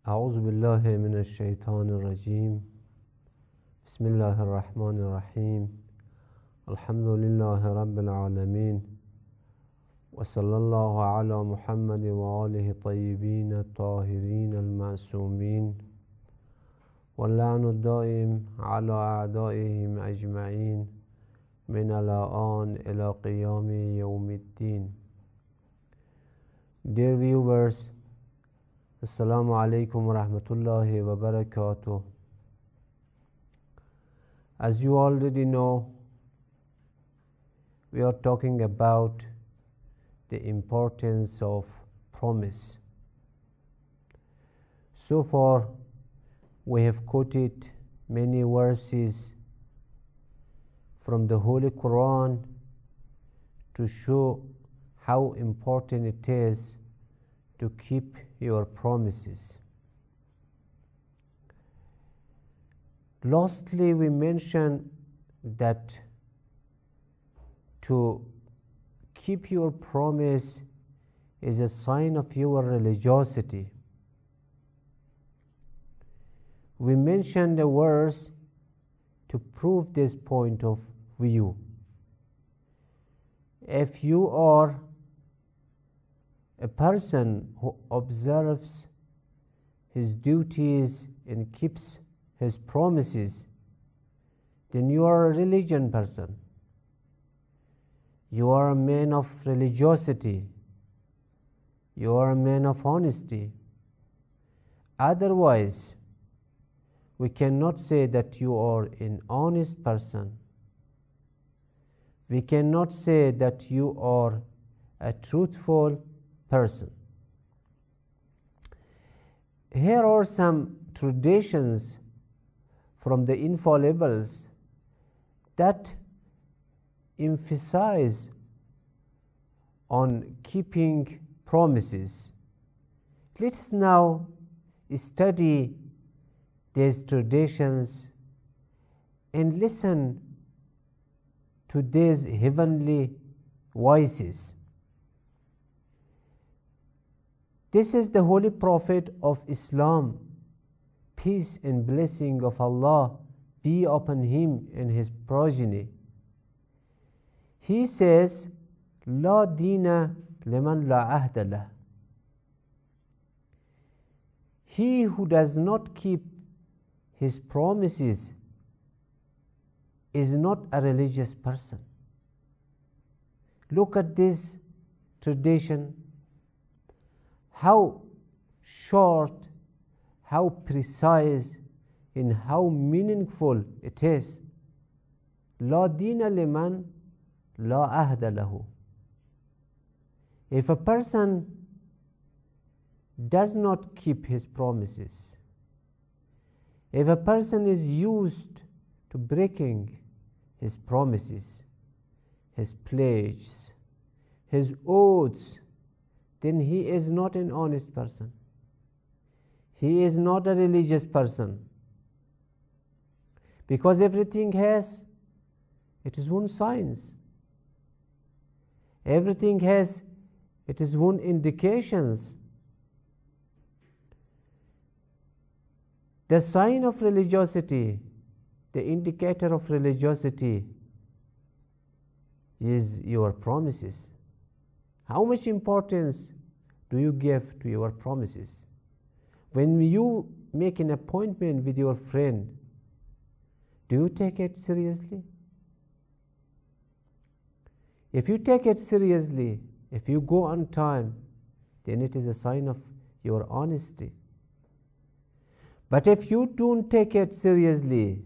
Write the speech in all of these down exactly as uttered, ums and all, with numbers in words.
أعوذ بالله من الشيطان الرجيم. بسم الله الرحمن الرحيم. الحمد لله رب العالمين، وصلى الله على محمد وآله الطيبين الطاهرين المعصومين، واللعن الدائم على أعدائهم أجمعين من الآن إلى قيام يوم الدين. Dear viewers, Assalamu alaikum wa rahmatullahi wa barakatuh. As you already know, we are talking about the importance of promise. So far, we have quoted many verses from the Holy Quran to show how important it is to keep your promises. Lastly, we mentioned that to keep your promise is a sign of your religiosity. We mentioned a verse to prove this point of view. If you are a person who observes his duties and keeps his promises, then you are a religion person. You are a man of religiosity. You are a man of honesty. Otherwise, we cannot say that you are an honest person. We cannot say that you are a truthful person. Here are some traditions from the infallibles that emphasize on keeping promises. Let us now study these traditions and listen to these heavenly voices. This is the Holy Prophet of Islam, peace and blessing of Allah be upon him and his progeny. He says, La dina liman la ahda lah. He who does not keep his promises is not a religious person. Look at this tradition, how short, how precise, and how meaningful it is. La dina liman la ahda lahu. If a person does not keep his promises, if a person is used to breaking his promises, his pledges, his oaths, then he is not an honest person. He is not a religious person. Because everything has its own signs. Everything has its own indications. The sign of religiosity, the indicator of religiosity is your promises. How much importance do you give to your promises? When you make an appointment with your friend, do you take it seriously? If you take it seriously, if you go on time, then it is a sign of your honesty. But if you don't take it seriously,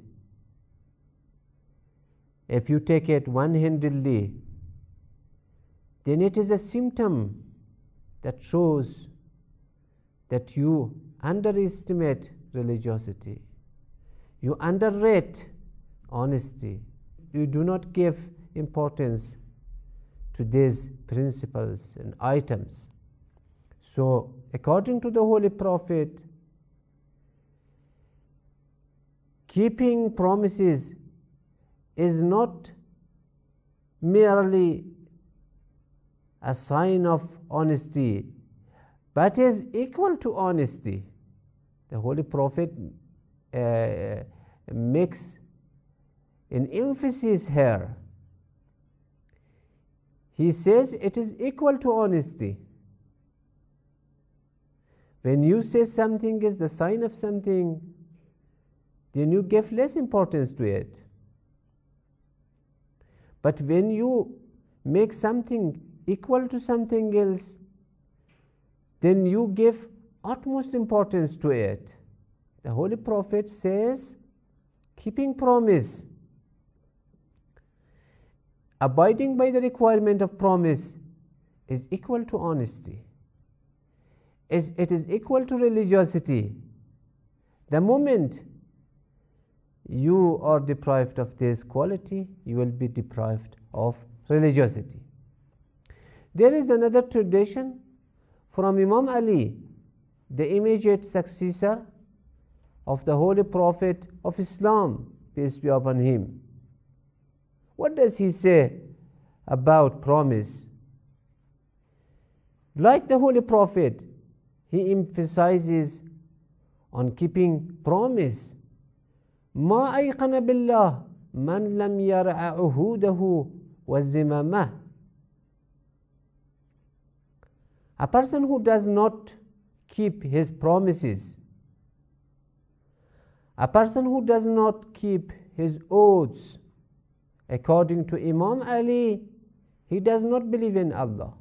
if you take it one-handedly, then it is a symptom that shows that you underestimate religiosity. You underrate honesty. You do not give importance to these principles and items. So, according to the Holy Prophet, keeping promises is not merely a sign of honesty, but is equal to honesty. the Holy Prophet uh, makes an emphasis here. He says it is equal to honesty. When you say something is the sign of something, then you give less importance to it. But when you make something equal to something else, then you give utmost importance to it. The Holy Prophet says, keeping promise, abiding by the requirement of promise is equal to honesty. It is equal to religiosity. The moment you are deprived of this quality, you will be deprived of religiosity. There is another tradition from Imam Ali, the immediate successor of the Holy Prophet of Islam, peace be upon him. What does he say about promise? Like the Holy Prophet, he emphasizes on keeping promise. ما أيقن بالله من لم يرع عهوده والزمامه. A person who does not keep his promises, a person who does not keep his oaths, according to Imam Ali, he does not believe in Allah.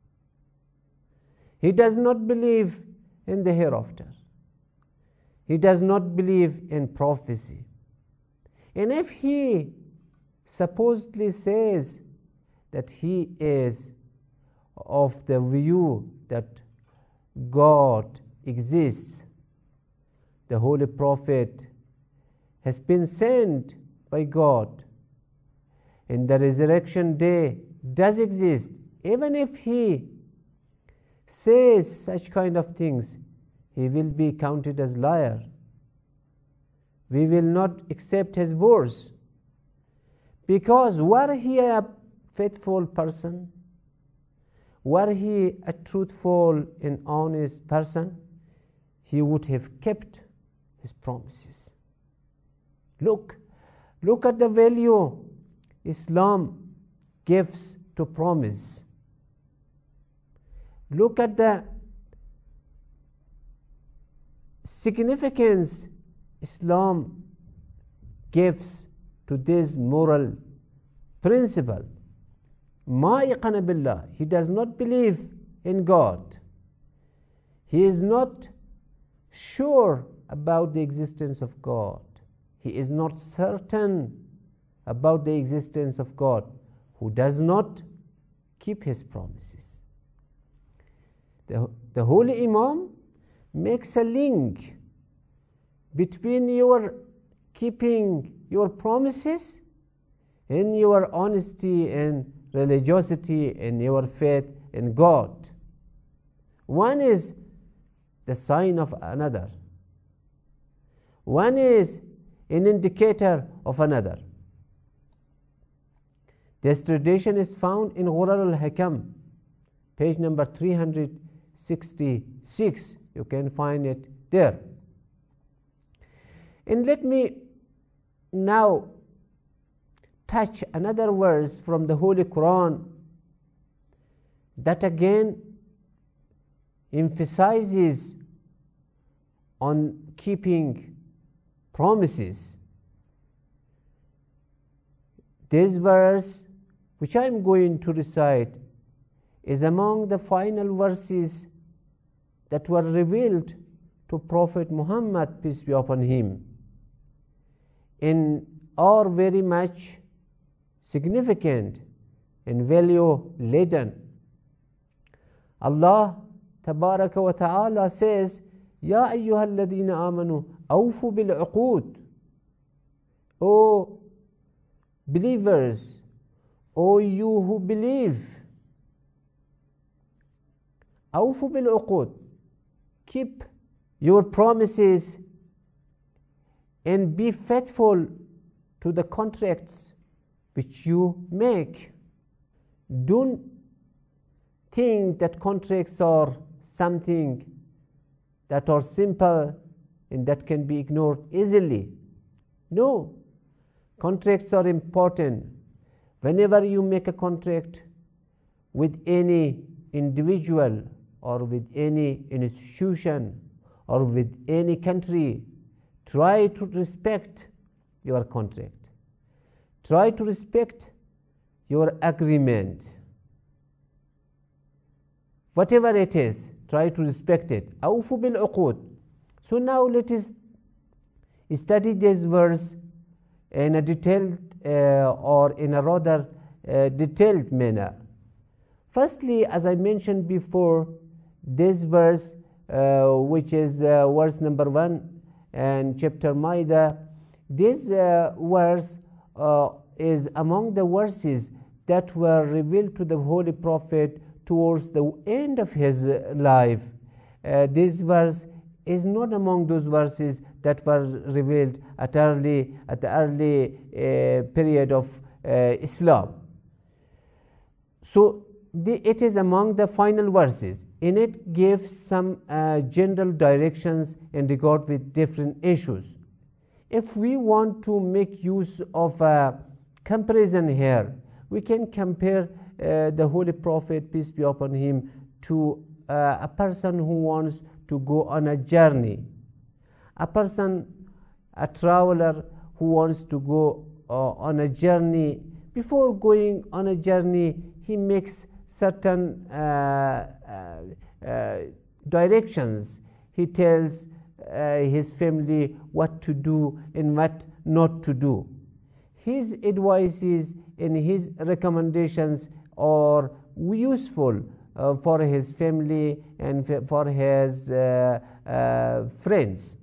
He does not believe in the hereafter. He does not believe in prophecy. And if he supposedly says that he is of the view that God exists, the Holy Prophet has been sent by God, and the resurrection day does exist, even if he says such kind of things, he will be counted as liar. We will not accept his words, because were he a faithful person, were he a truthful and honest person, he would have kept his promises. Look, look at the value Islam gives to promise. Look at the significance Islam gives to this moral principle. Ma yaqana billah, he does not believe in God. He is not sure about the existence of God. He is not certain about the existence of God, who does not keep his promises. The, the Holy Imam makes a link between your keeping your promises and your honesty and religiosity and your faith in God. One is the sign of another. One is an indicator of another. This tradition is found in Ghurar al-Hakam, page number three hundred sixty-six. You can find it there. And let me now touch another verse from the Holy Quran that again emphasizes on keeping promises. This verse, which I am going to recite, is among the final verses that were revealed to Prophet Muhammad, peace be upon him, and are very much significant and value laden. Allah Tabaraka wa Ta'ala says, Ya ayyuhal ladina amanu awfu bil uqud. O believers, O you who believe, awfu bil uqud, keep your promises and be faithful to the contracts which you make. Don't think that contracts are something that are simple and that can be ignored easily. No, contracts are important. Whenever you make a contract with any individual or with any institution or with any country, try to respect your contract. Try to respect your agreement. Whatever it is, try to respect it. أوفوا بالعقود. So now let us study this verse in a detailed uh, or in a rather uh, detailed manner. Firstly, as I mentioned before, this verse, uh, which is uh, verse number one and chapter Maida, this uh, verse uh, is among the verses that were revealed to the Holy Prophet towards the end of his life. Uh, this verse is not among those verses that were revealed at early at the early uh, period of uh, Islam. So the, it is among the final verses. In it gives some uh, general directions in regard with different issues. If we want to make use of a comparison here, we can compare uh, the Holy Prophet, peace be upon him, to uh, a person who wants to go on a journey. A person, a traveler who wants to go uh, on a journey. Before going on a journey, he makes certain uh, uh, uh, directions. He tells uh, his family what to do and what not to do. His advices and his recommendations are useful uh, for his family and for his uh, uh, friends.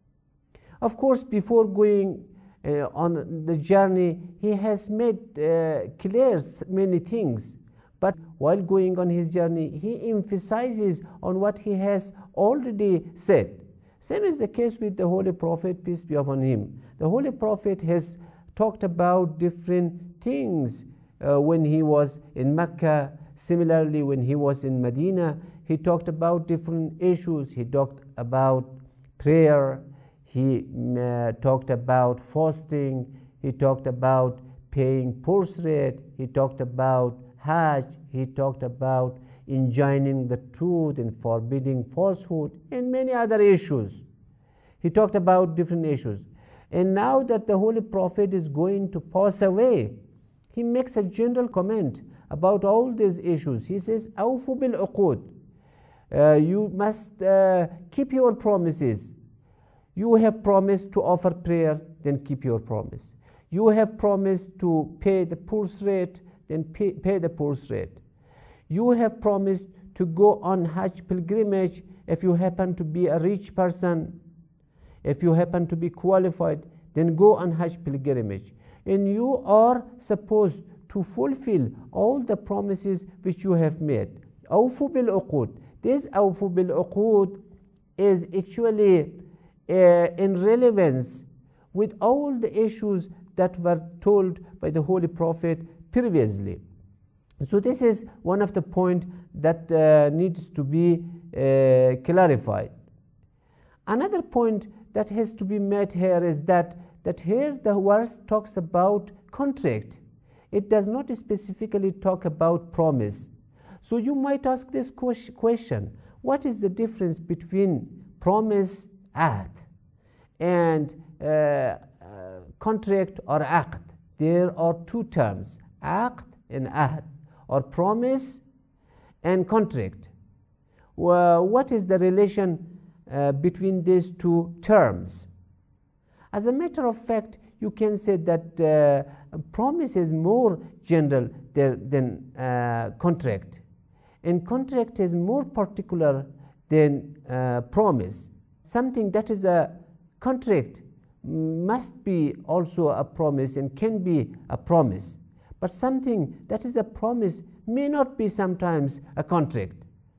Of course, before going uh, on the journey, he has made uh, clear many things. But while going on his journey, he emphasizes on what he has already said. Same is the case with the Holy Prophet, peace be upon him. The Holy Prophet has talked about different things uh, when he was in Mecca. Similarly, when he was in Medina, he talked about different issues. He talked about prayer. He uh, talked about fasting. He talked about paying portrait. He talked about Hajj. He talked about enjoining the truth and forbidding falsehood and many other issues. He talked about different issues. And now that the Holy Prophet is going to pass away, he makes a general comment about all these issues. He says, أوفوا بالعقود. Uh, you must uh, keep your promises. You have promised to offer prayer, then keep your promise. You have promised to pay the portrait, then pay, pay the portrait. You have promised to go on Hajj pilgrimage if you happen to be a rich person. If you happen to be qualified, then go on Hajj pilgrimage. And you are supposed to fulfill all the promises which you have made. أوفوا بالعقود. This أوفوا بالعقود is actually uh, in relevance with all the issues that were told by the Holy Prophet previously. So this is one of the points that uh, needs to be uh, clarified. Another point that has to be made here is that, that here the verse talks about contract. It does not specifically talk about promise. So you might ask this question, what is the difference between promise, ahd, and uh, uh, contract or aqd? There are two terms, aqd and ahd, or promise and contract. Well, what is the relation uh, between these two terms? As a matter of fact, you can say that uh, promise is more general than, than uh, contract, and contract is more particular than uh, promise. Something that is a contract must be also a promise and can be a promise. But something that is a promise may not be sometimes a contract.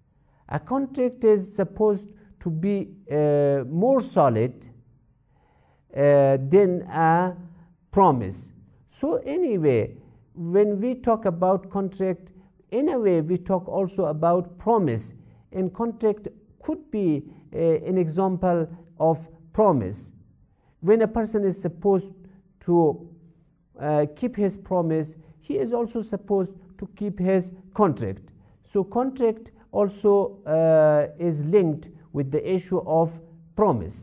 A contract is supposed to be uh, more solid uh, than a promise. So anyway, when we talk about contract, in a way we talk also about promise. And contract could be uh, an example of promise. When a person is supposed to uh, keep his promise, he is also supposed to keep his contract. So contract also uh, is linked with the issue of promise.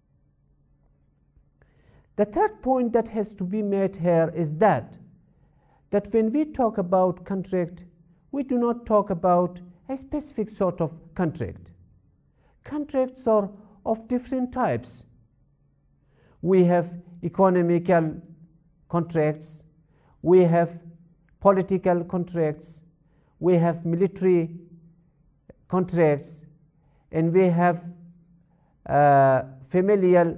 The third point that has to be made here is that that when we talk about contract, we do not talk about a specific sort of contract. Contracts are of different types. We have economical contracts, we have political contracts, we have military contracts, and we have uh, familial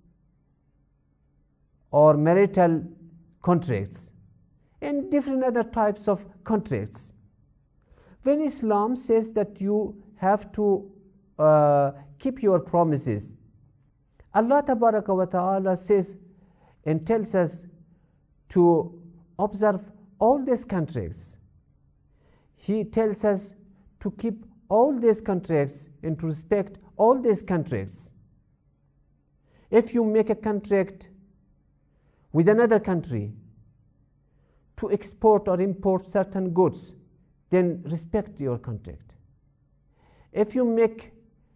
or marital contracts, and different other types of contracts. When Islam says that you have to uh, keep your promises, Allah Tabaraka wa Ta'ala says and tells us to observe all these contracts. He tells us to keep all these contracts and to respect all these contracts. If you make a contract with another country to export or import certain goods, then respect your contract. If you make,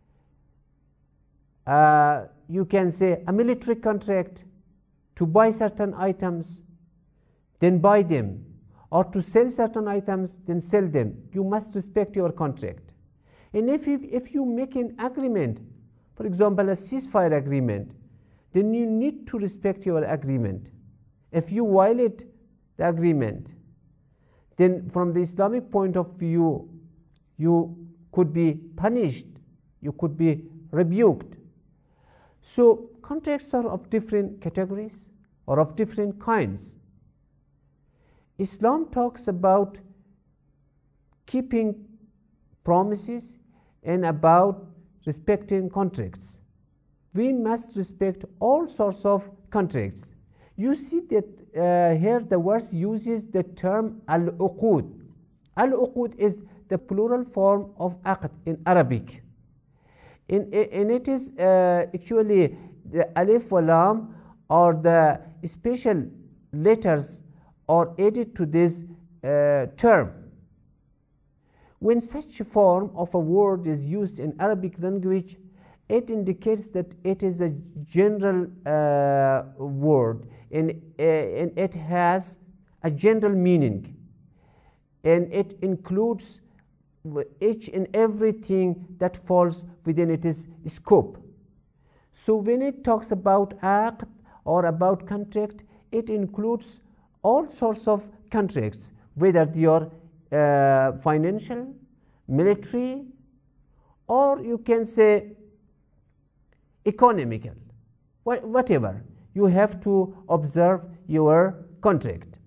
uh, you can say, a military contract to buy certain items, then buy them, or to sell certain items, then sell them. You must respect your contract. And if you, if you make an agreement, for example, a ceasefire agreement, then you need to respect your agreement. If you violate the agreement, then from the Islamic point of view, you could be punished, you could be rebuked. So contracts are of different categories or of different kinds. Islam talks about keeping promises and about respecting contracts. We must respect all sorts of contracts. You see that uh, here the verse uses the term al-uqud. Al-uqud is the plural form of aqd in Arabic. In, and it is uh, actually the alif wa lam or the special letters are added to this uh, term. When such a form of a word is used in Arabic language, it indicates that it is a general uh, word, and, uh, and it has a general meaning, and it includes each and everything that falls within its scope. So when it talks about aqd or about contract, it includes all sorts of contracts, whether they are uh, financial, military, or you can say economical, whatever. You have to observe your contract.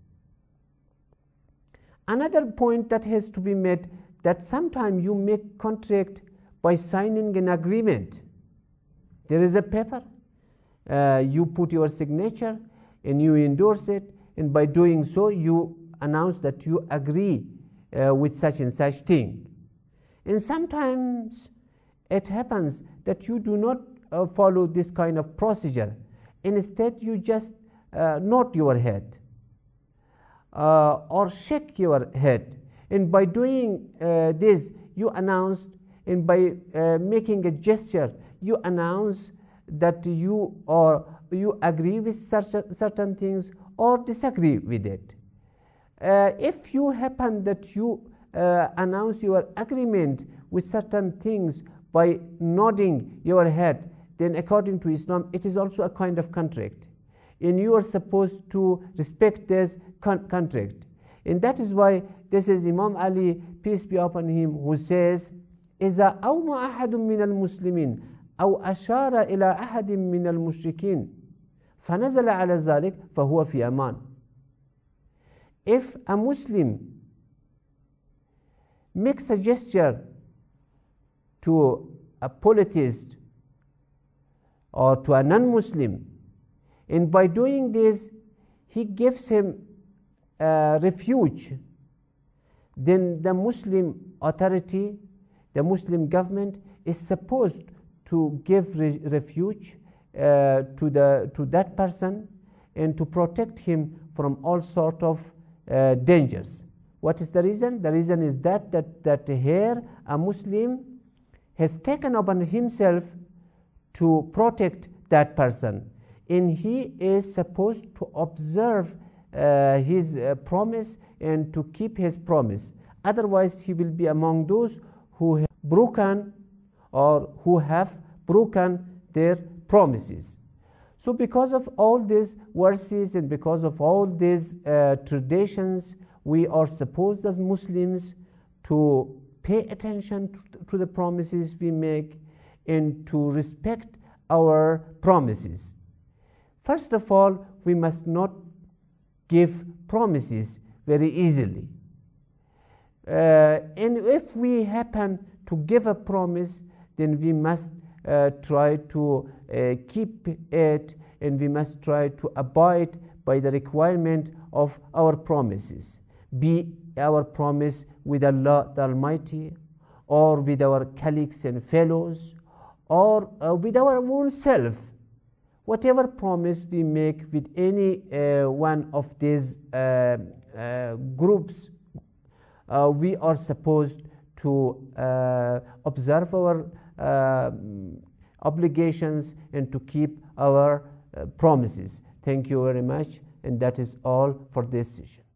Another point that has to be made, that sometimes you make contract by signing an agreement. There is a paper, uh, you put your signature and you endorse it, and by doing so you announce that you agree uh, with such and such thing. And sometimes it happens that you do not uh, follow this kind of procedure. Instead you just uh, nod your head uh, or shake your head, and by doing uh, this you announce, and by uh, making a gesture you announce that you or you agree with certain, certain things or disagree with it. Uh, if you happen that you uh, announce your agreement with certain things by nodding your head, then according to Islam it is also a kind of contract, and you are supposed to respect this con contract. And that is why this is Imam Ali, peace be upon him, who says, إذا أومى أحد من المسلمين أو أشار إلى أحد من المشركين فنزل على ذلك فهو في أمان. If a Muslim makes a gesture to a polytheist or to a non-Muslim, and by doing this he gives him uh, refuge, then the Muslim authority, the Muslim government is supposed to give re refuge uh, to, the, to that person and to protect him from all sort of uh, dangers. What is the reason? The reason is that, that, that here a Muslim has taken upon himself to protect that person, and he is supposed to observe uh, his uh, promise and to keep his promise. Otherwise, he will be among those who have broken or who have broken their promises. So because of all these verses and because of all these uh, traditions, we are supposed as Muslims to pay attention to, to the promises we make and to respect our promises. First of all, we must not give promises very easily. Uh, and if we happen to give a promise, then we must uh, try to uh, keep it, and we must try to abide by the requirement of our promises, be our promise with Allah the Almighty, or with our colleagues and fellows, or uh, with our own self. Whatever promise we make with any uh, one of these uh, uh, groups, uh, we are supposed to uh, observe our uh, obligations and to keep our uh, promises. Thank you very much, and that is all for this session.